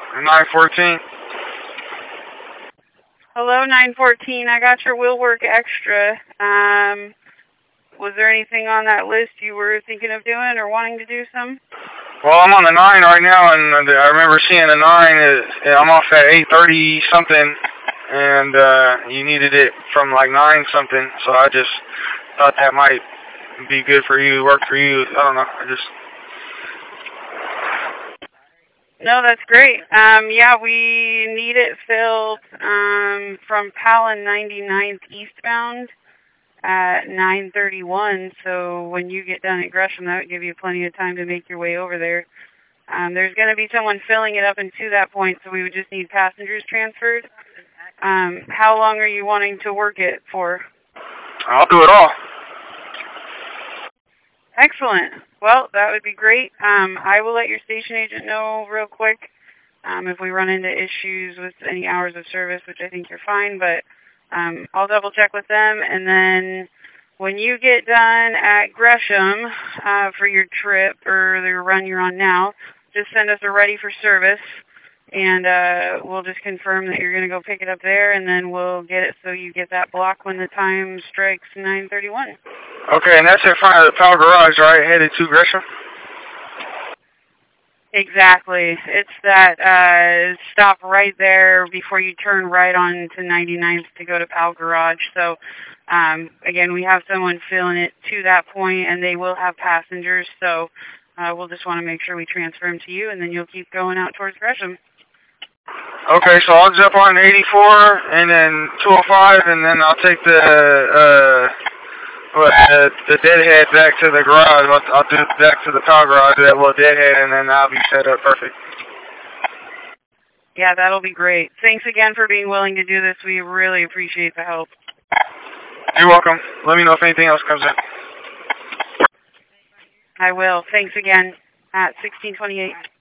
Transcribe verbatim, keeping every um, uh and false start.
nine fourteen. Hello, nine fourteen. I got your Will Work Extra. Um, was there anything on that list you were thinking of doing or wanting to do some? Well, I'm on the nine right now, and I remember seeing the nine. Is, I'm off at eight thirty something, and uh, you needed it from like nine something. So I just thought that might be good for you, work for you. I don't know. I just. No, that's great. Um, yeah, we need it filled um, from Palin ninety-ninth eastbound at nine thirty-one. So when you get done at Gresham, that would give you plenty of time to make your way over there. Um, there's going to be someone filling it up until that point, so we would just need passengers transferred. Um, how long are you wanting to work it for? I'll do it all. Excellent. Well, that would be great. Um, I will let your station agent know real quick um, if we run into issues with any hours of service, which I think you're fine, but um, I'll double check with them. And then when you get done at Gresham uh, for your trip or the run you're on now, just send us a ready for service, and uh, we'll just confirm that you're going to go pick it up there, and then we'll get it so you get that block when the time strikes nine thirty-one. Okay, and that's in front of the Power Garage, right, headed to Gresham? Exactly. It's that uh, stop right there before you turn right on to ninety-ninth to go to Power Garage. So, um, again, we have someone filling it to that point, and they will have passengers. So uh, we'll just want to make sure we transfer them to you, and then you'll keep going out towards Gresham. Okay, so I'll jump on eighty-four and then two oh five, and then I'll take the uh, what, uh, the deadhead back to the garage. I'll, I'll do it back to the Power Garage, that little deadhead, and then I'll be set up perfect. Yeah, that'll be great. Thanks again for being willing to do this. We really appreciate the help. You're welcome. Let me know if anything else comes in. I will. Thanks again at sixteen twenty-eight.